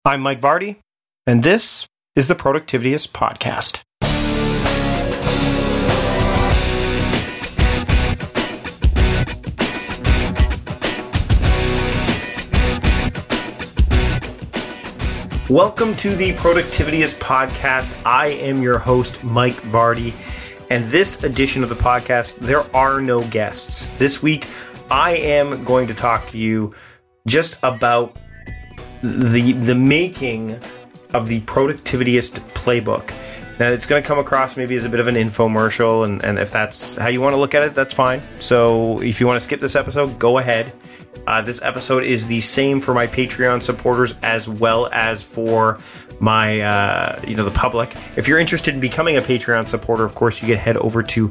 I'm Mike Vardy, and this is the Productivityist Podcast. Welcome to the Productivityist Podcast. I am your host, Mike Vardy, and this edition of the podcast, there are no guests. This week, I am going to talk to you just about the making of the Productivityist Playbook. Now, it's going to come across maybe as a bit of an infomercial, and if that's how you want to look at it, that's fine. So if you want to skip this episode, go ahead. This episode is the same for my Patreon supporters as well as for my, the public. If you're interested in becoming a Patreon supporter, of course, you can head over to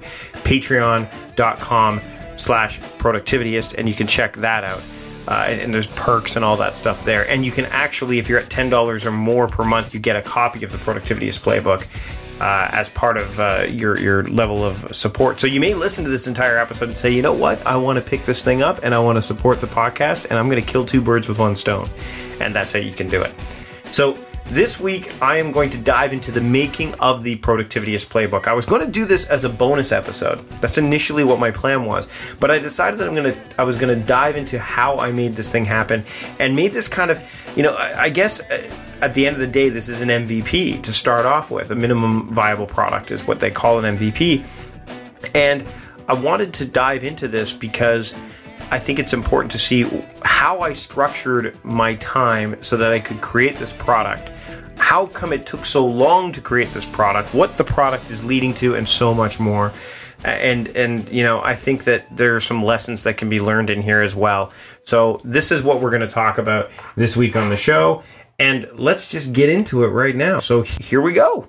patreon.com/productivityist, and you can check that out. And there's perks and all that stuff there. And you can actually, if you're at $10 or more per month, you get a copy of the Productivityist Playbook as part of your level of support. So you may listen to this entire episode and say, you know what, I want to pick this thing up and I want to support the podcast, and I'm going to kill two birds with one stone. And that's how you can do it. So this week, I am going to dive into the making of the Productivityist Playbook. I was going to do this as a bonus episode. That's initially what my plan was. But I decided that I was going to dive into how I made this thing happen and made this kind of, I guess at the end of the day, this is an MVP to start off with. A minimum viable product is what they call an MVP. And I wanted to dive into this because I think it's important to see how I structured my time so that I could create this product. How come it took so long to create this product, what the product is leading to, and so much more. And I think that there are some lessons that can be learned in here as well. So this is what we're going to talk about this week on the show. And let's just get into it right now. So here we go.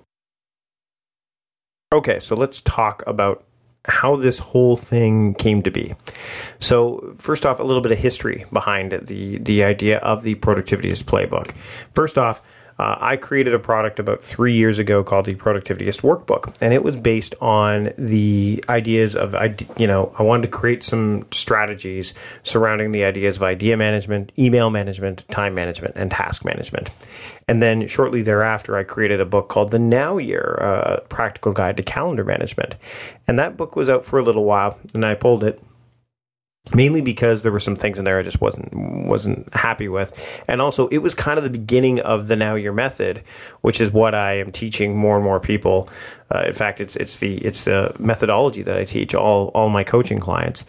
Okay, so let's talk about how this whole thing came to be. So first off, a little bit of history behind the idea of the Productivityist Playbook. First off, I created a product about 3 years ago called the Productivityist Workbook, and it was based on the ideas of, I wanted to create some strategies surrounding the ideas of idea management, email management, time management, and task management. And then shortly thereafter, I created a book called The Now Year, a practical guide to calendar management. And that book was out for a little while, and I pulled it. Mainly because there were some things in there I just wasn't happy with. And also, it was kind of the beginning of the Now Year method, which is what I am teaching more and more people. In fact, it's the methodology that I teach all my coaching clients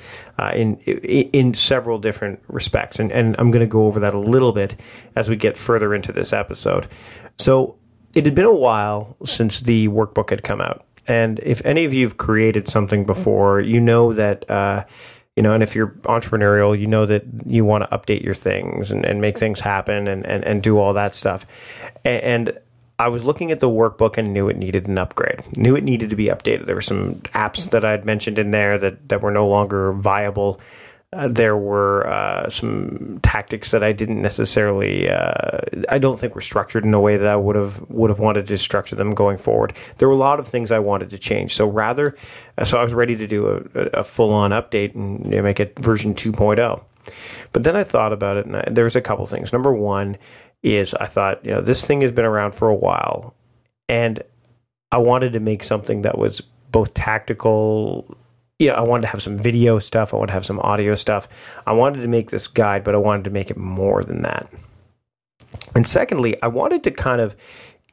in several different respects. And I'm going to go over that a little bit as we get further into this episode. So it had been a while since the workbook had come out. And if any of you have created something before, you know that and if you're entrepreneurial, you know that you want to update your things and make things happen and do all that stuff. And I was looking at the workbook and knew it needed an upgrade, knew it needed to be updated. There were some apps that I'd mentioned in there that were no longer viable. There were some tactics that I didn't necessarily, I don't think were structured in a way that I would have wanted to structure them going forward. There were a lot of things I wanted to change. So I was ready to do a full-on update and make it version 2.0. But then I thought about it, and there was a couple things. Number one is I thought, this thing has been around for a while, and I wanted to make something that was both tactical. I wanted to have some video stuff. I wanted to have some audio stuff. I wanted to make this guide, but I wanted to make it more than that. And secondly, I wanted to kind of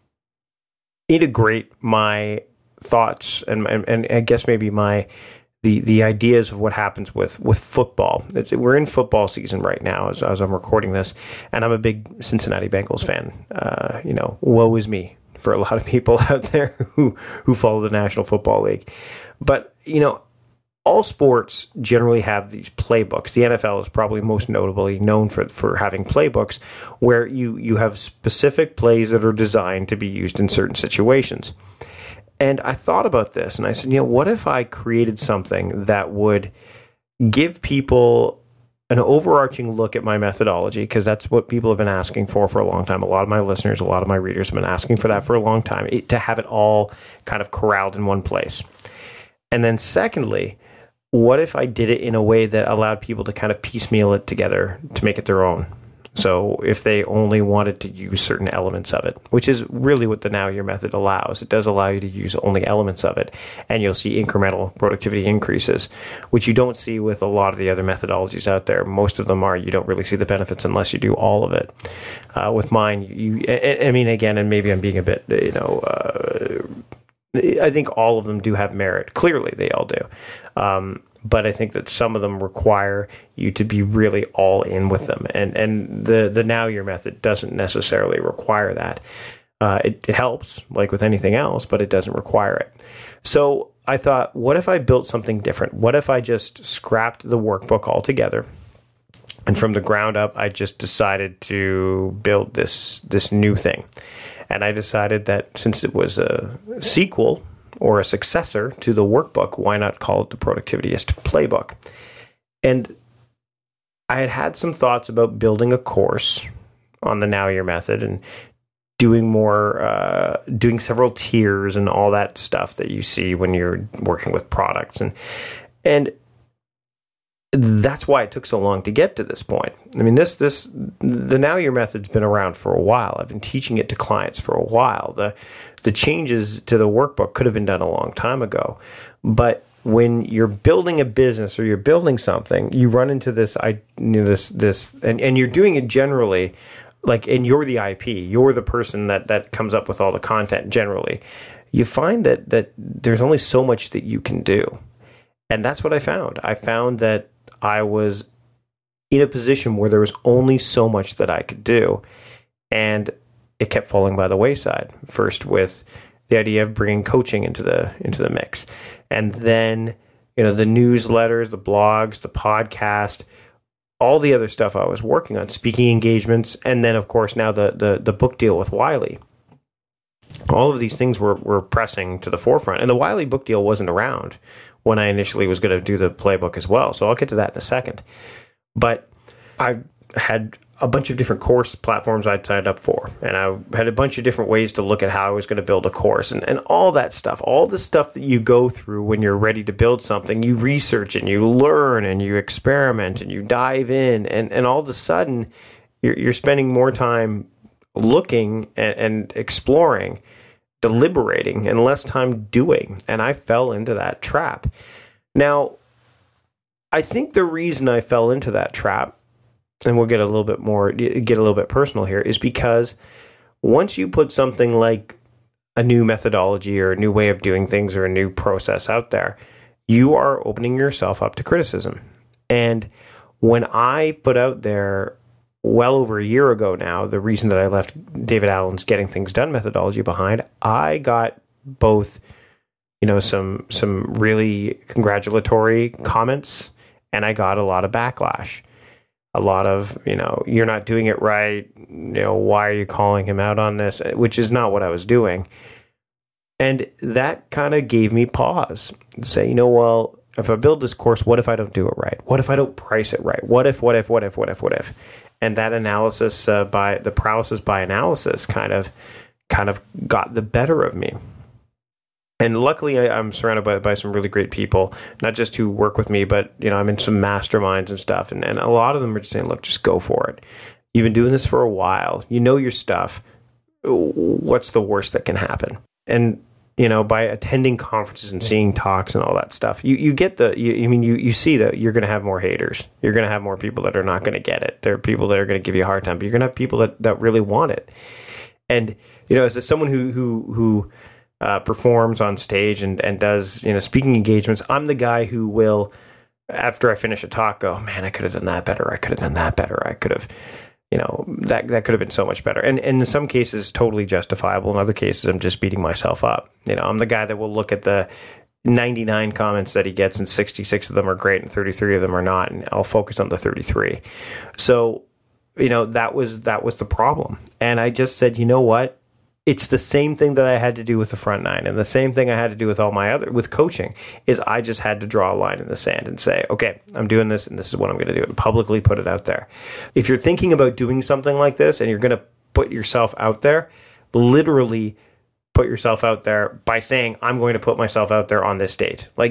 integrate my thoughts and I guess maybe the ideas of what happens with football. We're in football season right now as I'm recording this, and I'm a big Cincinnati Bengals fan. Woe is me for a lot of people out there who follow the National Football League. But, all sports generally have these playbooks. The NFL is probably most notably known for having playbooks where you have specific plays that are designed to be used in certain situations. And I thought about this and I said, what if I created something that would give people an overarching look at my methodology, because that's what people have been asking for a long time. A lot of my listeners, a lot of my readers have been asking for that for a long time, to have it all kind of corralled in one place. And then secondly, what if I did it in a way that allowed people to kind of piecemeal it together to make it their own? So if they only wanted to use certain elements of it, which is really what the Now Year method allows, it does allow you to use only elements of it, and you'll see incremental productivity increases, which you don't see with a lot of the other methodologies out there. Most of them are, you don't really see the benefits unless you do all of it. With mine, I mean, again, and maybe I'm being a bit, I think all of them do have merit. Clearly, they all do. But I think that some of them require you to be really all in with them. And the Now Year method doesn't necessarily require that. It helps, like with anything else, but it doesn't require it. So I thought, what if I built something different? What if I just scrapped the workbook altogether? And from the ground up, I just decided to build this new thing. And I decided that since it was a sequel or a successor to the workbook, why not call it the Productivityist Playbook? And I had some thoughts about building a course on the Now Year method and doing doing several tiers and all that stuff that you see when you're working with products. And that's why it took so long to get to this point. I mean, the Now Year method's been around for a while. I've been teaching it to clients for a while. The changes to the workbook could have been done a long time ago. But when you're building a business or you're building something, you run into this, and you're doing it generally, like, and you're the IP, you're the person that comes up with all the content generally. You find that there's only so much that you can do. And that's what I found. I found that I was in a position where there was only so much that I could do. And it kept falling by the wayside. First with the idea of bringing coaching into the mix. And then, the newsletters, the blogs, the podcast, all the other stuff I was working on, speaking engagements, and then of course now the book deal with Wiley. All of these things were pressing to the forefront. And the Wiley book deal wasn't around when I initially was going to do the playbook as well. So I'll get to that in a second. But I had a bunch of different course platforms I'd signed up for. And I had a bunch of different ways to look at how I was going to build a course. And all that stuff, all the stuff that you go through when you're ready to build something, you research and you learn and you experiment and you dive in. And all of a sudden, you're spending more time looking and exploring, deliberating, and less time doing. And I fell into that trap. Now, I think the reason I fell into that trap, and we'll get a little bit personal here, is because once you put something like a new methodology or a new way of doing things or a new process out there, you are opening yourself up to criticism. And when I put out there well over a year ago now, the reason that I left David Allen's Getting Things Done methodology behind, I got both, some really congratulatory comments, and I got a lot of backlash. A lot of, you're not doing it right. Why are you calling him out on this? Which is not what I was doing. And that kind of gave me pause to say, well, if I build this course, what if I don't do it right? What if I don't price it right? What if? And that analysis by the paralysis by analysis kind of got the better of me. And luckily, I'm surrounded by some really great people, not just who work with me, but I'm in some masterminds and stuff. And a lot of them are just saying, look, just go for it. You've been doing this for a while. You know your stuff. What's the worst that can happen? And by attending conferences and seeing talks and all that stuff, you get you see that you're going to have more haters. You're going to have more people that are not going to get it. There are people that are going to give you a hard time, but you're going to have people that really want it. And as someone who performs on stage and does speaking engagements, I'm the guy who will, after I finish a talk, go, man, I could have done that better. I could have done that better. I could have, that could have been so much better. And in some cases, totally justifiable. In other cases, I'm just beating myself up. I'm the guy that will look at the 99 comments that he gets, and 66 of them are great and 33 of them are not, and I'll focus on the 33. So, that was the problem. And I just said, what? It's the same thing that I had to do with the front nine, and the same thing I had to do with with coaching, is I just had to draw a line in the sand and say, okay, I'm doing this, and this is what I'm going to do, and publicly put it out there. If you're thinking about doing something like this and you're going to put yourself out there, literally put yourself out there by saying, I'm going to put myself out there on this date. Like,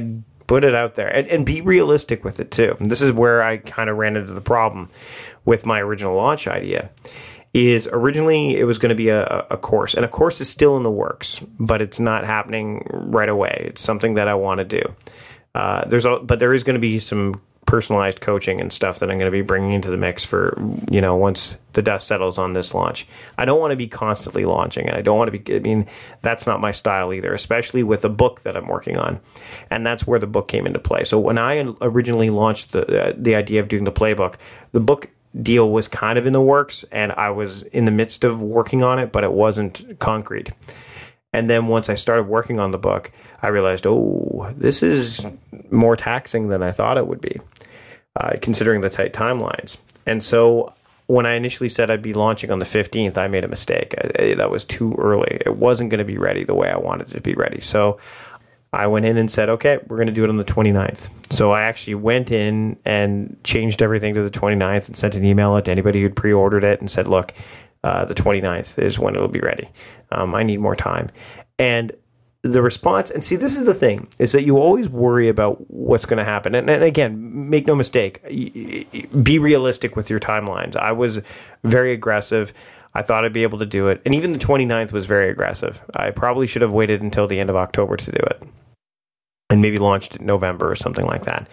Put it out there and be realistic with it too. And this is where I kind of ran into the problem with my original launch idea. Is originally it was going to be a course, and a course is still in the works, but it's not happening right away. It's something that I want to do. But there is going to be some personalized coaching and stuff that I'm going to be bringing into the mix for, once the dust settles on this launch. I don't want to be constantly launching, and I don't want to be, that's not my style either, especially with a book that I'm working on. And that's where the book came into play. So when I originally launched the idea of doing the playbook, the book deal was kind of in the works, and I was in the midst of working on it, but it wasn't concrete. And then once I started working on the book, I realized, this is more taxing than I thought it would be, considering the tight timelines. And so when I initially said I'd be launching on the 15th, I made a mistake. That was too early. It wasn't going to be ready the way I wanted it to be ready. So I went in and said, okay, we're going to do it on the 29th. So I actually went in and changed everything to the 29th and sent an email out to anybody who'd pre-ordered it and said, look, the 29th is when it'll be ready. I need more time. And the response, and see, this is the thing, is that you always worry about what's going to happen. And again, make no mistake, be realistic with your timelines. I was very aggressive. I thought I'd be able to do it. And even the 29th was very aggressive. I probably should have waited until the end of October to do it, and maybe launched in November or something like that.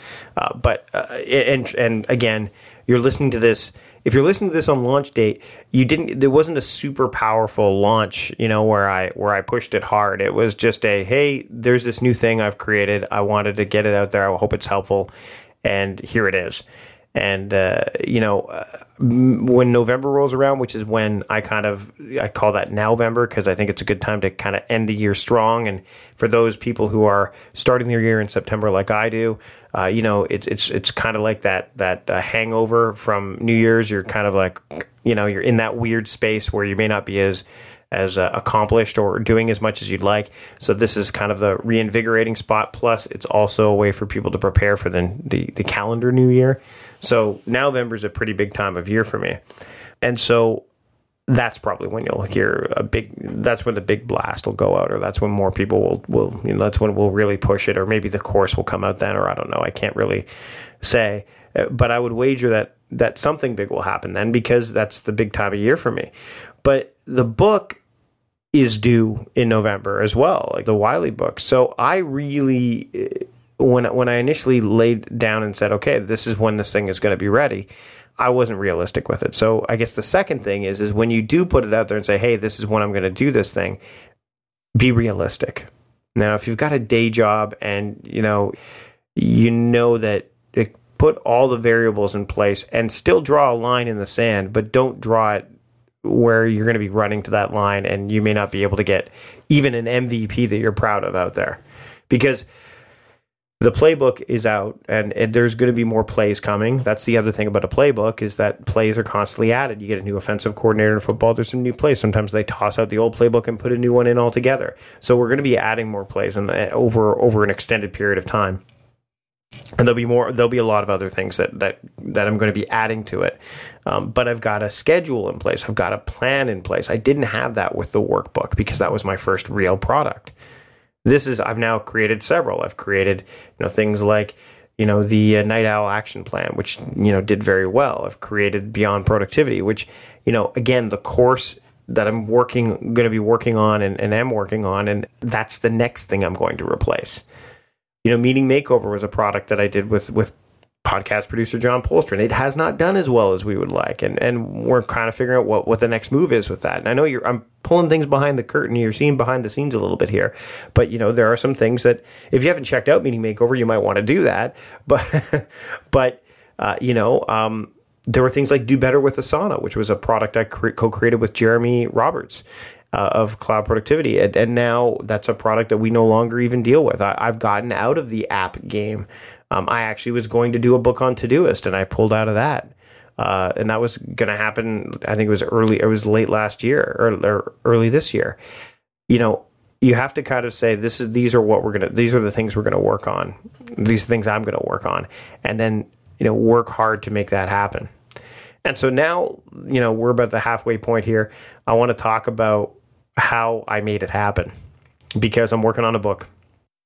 And again, you're listening to this. If you're listening to this on launch date, there wasn't a super powerful launch, where I pushed it hard. It was just hey, there's this new thing I've created. I wanted to get it out there. I hope it's helpful. And here it is. And, when November rolls around, which is when I call that Nowvember, because I think it's a good time to kind of end the year strong. And for those people who are starting their year in September, like I do, it's kind of like that hangover from New Year's. You're kind of like, you're in that weird space where you may not be as accomplished or doing as much as you'd like. So this is kind of the reinvigorating spot. Plus, it's also a way for people to prepare for the calendar new year. So November is a pretty big time of year for me. And so that's probably when you'll hear that's when the big blast will go out, or that's when more people will that's when we'll really push it, or maybe the course will come out then, or I don't know. I can't really say, but I would wager that something big will happen then, because that's the big time of year for me. But the book is due in November as well, like the Wiley book. So I really, when I initially laid down and said, okay, this is when this thing is going to be ready, I wasn't realistic with it. So I guess the second thing is when you do put it out there and say, hey, this is when I'm going to do this thing, be realistic. Now, if you've got a day job and you know that put all the variables in place and still draw a line in the sand, but don't draw it where you're going to be running to that line and you may not be able to get even an MVP that you're proud of out there. Because the playbook is out and there's going to be more plays coming. That's the other thing about a playbook, is that plays are constantly added. You get a new offensive coordinator in football, there's some new plays. Sometimes they toss out the old playbook and put a new one in altogether. So we're going to be adding more plays over an extended period of time. And there'll be a lot of other things that I'm going to be adding to it. But I've got a schedule in place. I've got a plan in place. I didn't have that with the workbook because that was my first real product. I've now created several. I've created, things like, the Night Owl Action Plan, which, did very well. I've created Beyond Productivity, which, again, the course that I'm going to be working on and am working on, and that's the next thing I'm going to replace. Meeting Makeover was a product that I did with podcast producer John Polstron. It has not done as well as we would like, and we're kind of figuring out what the next move is with that. And I know I'm pulling things behind the curtain. You're seeing behind the scenes a little bit here, but there are some things that if you haven't checked out Meeting Makeover, you might want to do that. But there were things like Do Better with Asana, which was a product I co-created with Jeremy Roberts of Cloud Productivity. And now that's a product that we no longer even deal with. I've gotten out of the app game. I actually was going to do a book on Todoist, and I pulled out of that. And that was going to happen, I think it was late last year or early this year. You have to kind of say, these are the things we're going to work on. These are things I'm going to work on. And then, work hard to make that happen. And so now, we're about the halfway point here. I want to talk about how I made it happen, because I'm working on a book.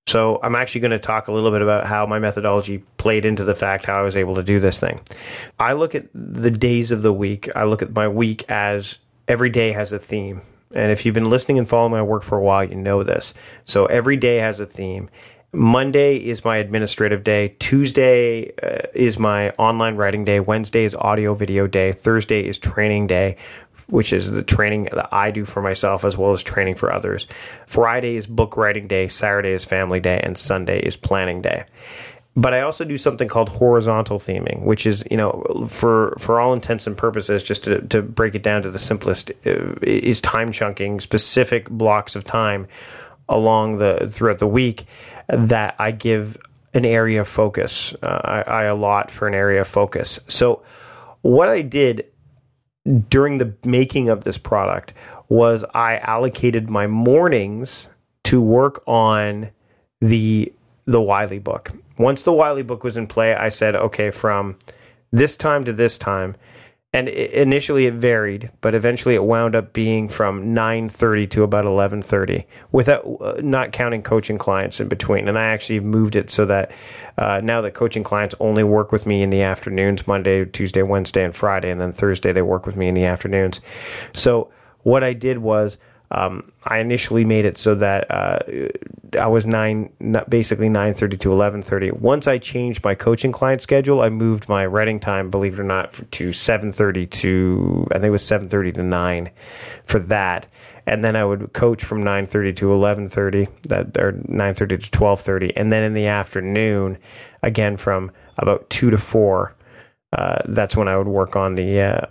So I'm actually going to talk a little bit about how my methodology played into the fact how I was able to do this thing. I look at the days of the week. I look at my week as every day has a theme. And if you've been listening and following my work for a while, you know this. So every day has a theme. Monday is my administrative day. Tuesday is my online writing day. Wednesday is audio video day. Thursday is training day, which is the training that I do for myself as well as training for others. Friday is book writing day. Saturday is family day. And Sunday is planning day. But I also do something called horizontal theming, which is, for all intents and purposes, just to break it down to the simplest, is time chunking specific blocks of time throughout the week that I give an area of focus. I allot for an area of focus. So what I did during the making of this product was I allocated my mornings to work on the Wiley book. Once the Wiley book was in play, I said, okay, from this time to this time, and initially it varied, but eventually it wound up being from 9:30 to about 11:30, without not counting coaching clients in between. And I actually moved it so that now that coaching clients only work with me in the afternoons, Monday, Tuesday, Wednesday, and Friday, and then Thursday they work with me in the afternoons. So what I did was I initially made it so that I was basically 9:30 to 11:30. Once I changed my coaching client schedule, I moved my writing time, believe it or not, to 7:30 to, I think it was 7:30 to 9 for that. And then I would coach from 9:30 to 11:30, or 9:30 to 12:30, and then in the afternoon, again from about 2 to 4. That's when I would work on the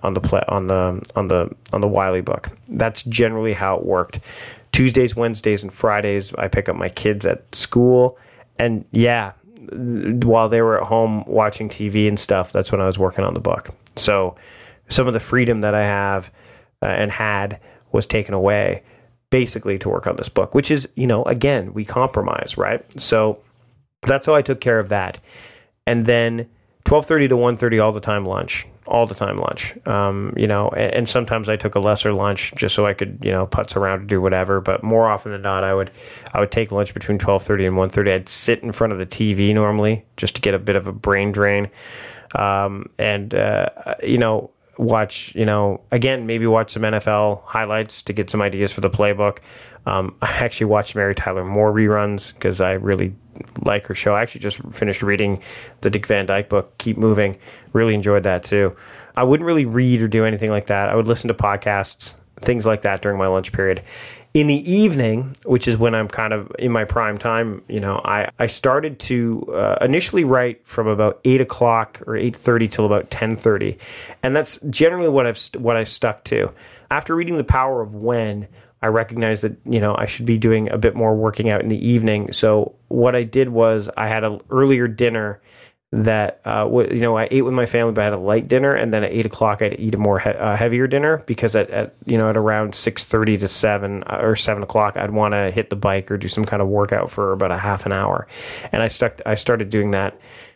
Wiley book. That's generally how it worked. Tuesdays, Wednesdays, and Fridays, I pick up my kids at school, and while they were at home watching TV and stuff, that's when I was working on the book. So some of the freedom that I have and had was taken away, basically to work on this book, which is, again, we compromise, right? So that's how I took care of that, and then 12:30 to 1:30 all the time lunch. And sometimes I took a lesser lunch just so I could, putz around and do whatever. But more often than not, I would take lunch between 12:30 and 1:30. I'd sit in front of the TV normally just to get a bit of a brain drain, watch, again, maybe watch some NFL highlights to get some ideas for the playbook. I actually watched Mary Tyler Moore reruns because I really like her show. I actually just finished reading the Dick Van Dyke book, Keep Moving. Really enjoyed that too. I wouldn't really read or do anything like that. I would listen to podcasts, things like that during my lunch period. In the evening, which is when I'm kind of in my prime time, I started to initially write from about 8 o'clock or 8:30 till about 10:30. And that's generally what I've stuck to. After reading The Power of When, I recognized that, I should be doing a bit more working out in the evening. So what I did was I had an earlier dinner that, I ate with my family, but I had a light dinner. And then at 8 o'clock, I'd eat a more heavier dinner because at around 6:30 to 7 or 7 o'clock, I'd want to hit the bike or do some kind of workout for about a half an hour. And I started doing that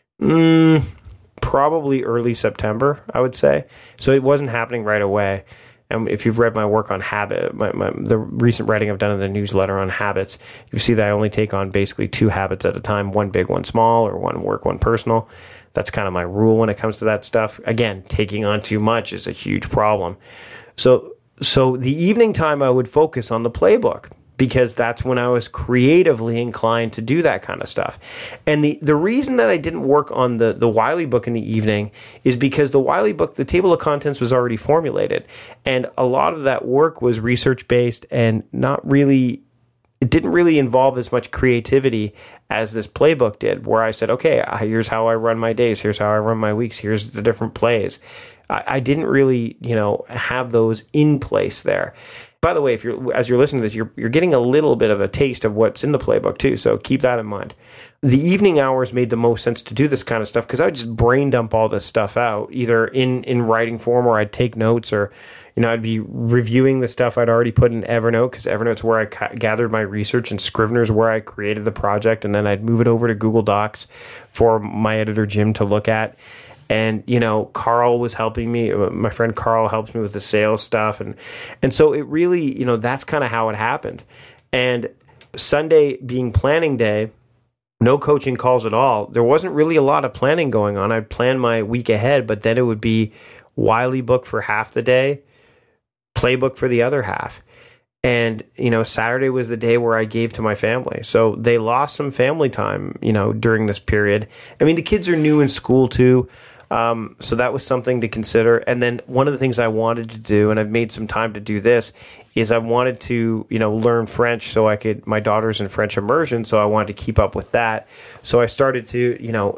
probably early September, I would say. So it wasn't happening right away. And if you've read my work on habit, the recent writing I've done in the newsletter on habits, you see that I only take on basically 2 habits at a time, one big, one small, or one work, one personal. That's kind of my rule when it comes to that stuff. Again, taking on too much is a huge problem. So the evening time I would focus on the playbook, because that's when I was creatively inclined to do that kind of stuff. And the reason that I didn't work on the Wiley book in the evening is because the Wiley book, the table of contents was already formulated. And a lot of that work was research-based and it didn't really involve as much creativity as this playbook did, where I said, okay, here's how I run my days, here's how I run my weeks, here's the different plays. I didn't really, have those in place there. By the way, as you're listening to this, you're getting a little bit of a taste of what's in the playbook too, so keep that in mind. The evening hours made the most sense to do this kind of stuff because I would just brain dump all this stuff out, either in writing form, or I'd take notes, or I'd be reviewing the stuff I'd already put in Evernote, because Evernote's where I gathered my research, and Scrivener's where I created the project, and then I'd move it over to Google Docs for my editor Jim to look at. And, Carl was helping me. My friend Carl helps me with the sales stuff. And so it really, that's kind of how it happened. And Sunday being planning day, no coaching calls at all. There wasn't really a lot of planning going on. I'd plan my week ahead, but then it would be Wiley book for half the day, playbook for the other half. And, Saturday was the day where I gave to my family. So they lost some family time, during this period. I mean, the kids are new in school too. So that was something to consider. And then one of the things I wanted to do, and I've made some time to do this, is I wanted to, learn French so I could, my daughter's in French immersion, so I wanted to keep up with that. So I started to,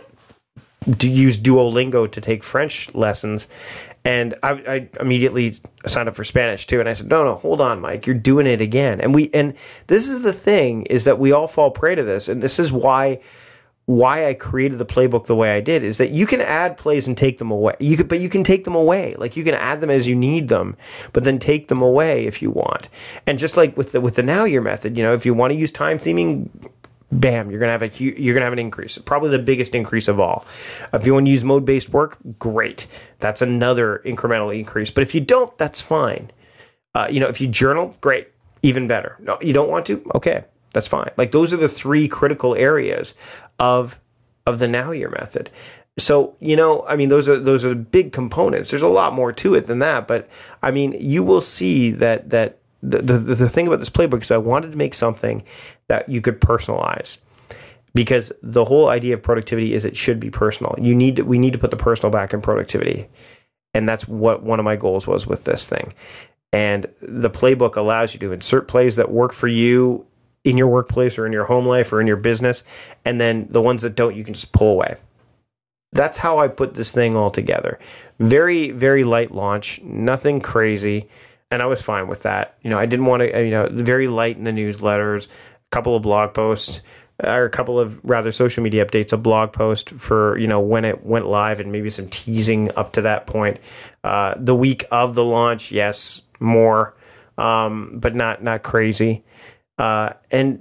to use Duolingo to take French lessons. And I immediately signed up for Spanish too. And I said, no, hold on, Mike, you're doing it again. And this is the thing, is that we all fall prey to this. And this is why I created the playbook the way I did, is that you can add plays and take them away. But you can take them away. Like, you can add them as you need them, but then take them away if you want. And just like with the Now Year method, if you want to use time theming, bam, you're gonna have an increase, probably the biggest increase of all. If you want to use mode-based work, great, that's another incremental increase. But if you don't, that's fine. If you journal, great, even better. No, you don't want to, okay, that's fine. Like, those are the three critical areas of the Now Year method. So, those are big components. There's a lot more to it than that, but you will see that the thing about this playbook is I wanted to make something that you could personalize, because the whole idea of productivity is it should be personal. We need to put the personal back in productivity. And that's what one of my goals was with this thing. And the playbook allows you to insert plays that work for you in your workplace or in your home life or in your business. And then the ones that don't, you can just pull away. That's how I put this thing all together. Very, very light launch, nothing crazy. And I was fine with that. I didn't want to, very light in the newsletters, a couple of blog posts, or a couple of rather social media updates, a blog post for, when it went live, and maybe some teasing up to that point. The week of the launch, yes, more, but not crazy. And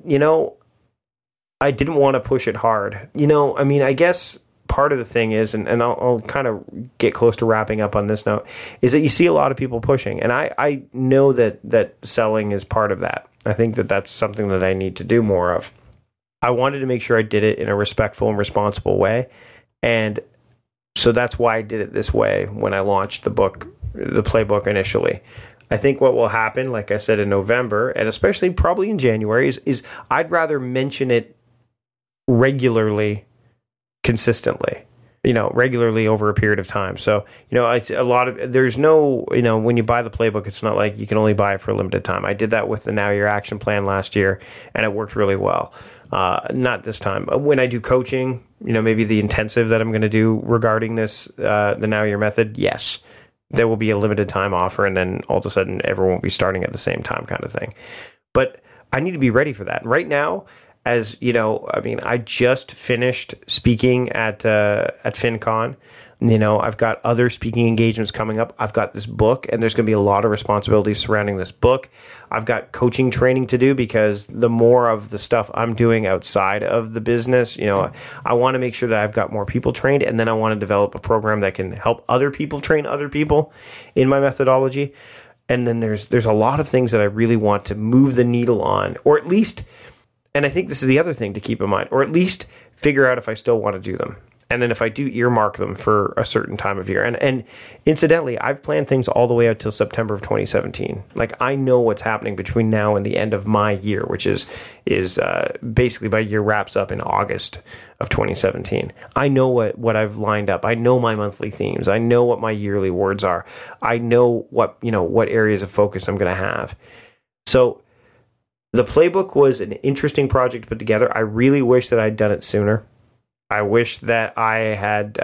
I didn't want to push it hard. I guess part of the thing is, and I'll kind of get close to wrapping up on this note, is that you see a lot of people pushing. And I know that selling is part of that. I think that that's something that I need to do more of. I wanted to make sure I did it in a respectful and responsible way. And so that's why I did it this way when I launched the playbook initially. I think what will happen, like I said, in November, and especially probably in January, is I'd rather mention it regularly, consistently, regularly over a period of time. So, there's no, when you buy the playbook, it's not like you can only buy it for a limited time. I did that with the Now Year action plan last year, and it worked really well. Not this time. When I do coaching, maybe the intensive that I'm going to do regarding this, the Now Year method, yes, there will be a limited time offer, and then all of a sudden everyone will be starting at the same time, kind of thing. But I need to be ready for that. And right now, as I just finished speaking at FinCon. I've got other speaking engagements coming up. I've got this book, and there's going to be a lot of responsibilities surrounding this book. I've got coaching training to do, because the more of the stuff I'm doing outside of the business, I want to make sure that I've got more people trained, and then I want to develop a program that can help other people train other people in my methodology. And then there's a lot of things that I really want to move the needle on, or at least, and I think this is the other thing to keep in mind, or at least figure out if I still want to do them. And then if I do, earmark them for a certain time of year. And incidentally, I've planned things all the way out till September of 2017. Like, I know what's happening between now and the end of my year, which is basically my year wraps up in August of 2017. I know what I've lined up. I know my monthly themes. I know what my yearly words are. I know what areas of focus I'm going to have. So the playbook was an interesting project to put together. I really wish that I'd done it sooner. I wish that I had,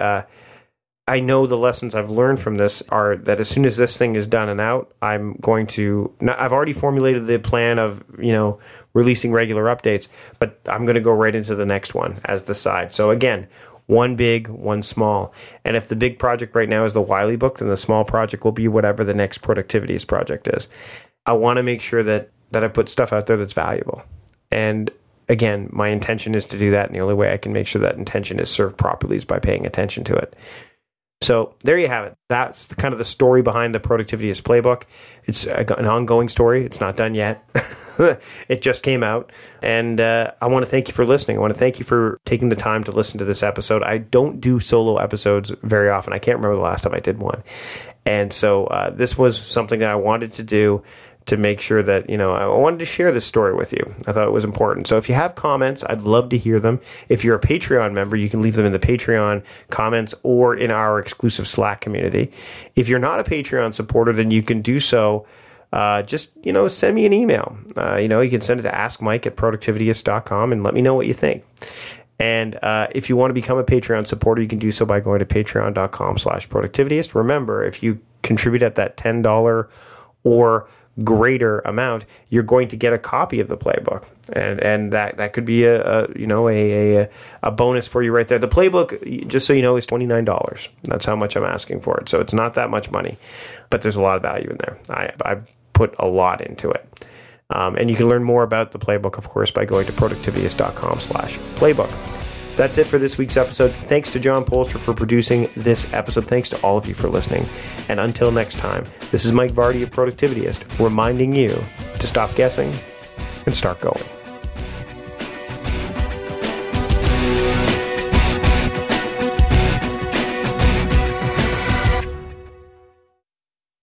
I know the lessons I've learned from this are that as soon as this thing is done and out, I've already formulated the plan of, releasing regular updates, but I'm going to go right into the next one as the side. So again, one big, one small. And if the big project right now is the Wiley book, then the small project will be whatever the next productivities project is. I want to make sure that I put stuff out there that's valuable. And again, my intention is to do that, and the only way I can make sure that intention is served properly is by paying attention to it. So there you have it. That's kind of the story behind the Productivityist Playbook. It's an ongoing story. It's not done yet. It just came out. And I want to thank you for listening. I want to thank you for taking the time to listen to this episode. I don't do solo episodes very often. I can't remember the last time I did one. And so this was something that I wanted to do to make sure that, I wanted to share this story with you. I thought it was important. So if you have comments, I'd love to hear them. If you're a Patreon member, you can leave them in the Patreon comments or in our exclusive Slack community. If you're not a Patreon supporter, then you can do so. Just send me an email. You can send it to askmike@productivityist.com and let me know what you think. And if you want to become a Patreon supporter, you can do so by going to patreon.com/productivityist. Remember, if you contribute at that $10 or greater amount, you're going to get a copy of the playbook, and that could be a bonus for you right there. The playbook, just so you know, is $29. That's how much I'm asking for it. So it's not that much money, but there's a lot of value in there. I've put a lot into it. And you can learn more about the playbook, of course, by going to productivityist.com/playbook. That's it for this week's episode. Thanks to John Polster for producing this episode. Thanks to all of you for listening. And until next time, this is Mike Vardy of Productivityist, reminding you to stop guessing and start going.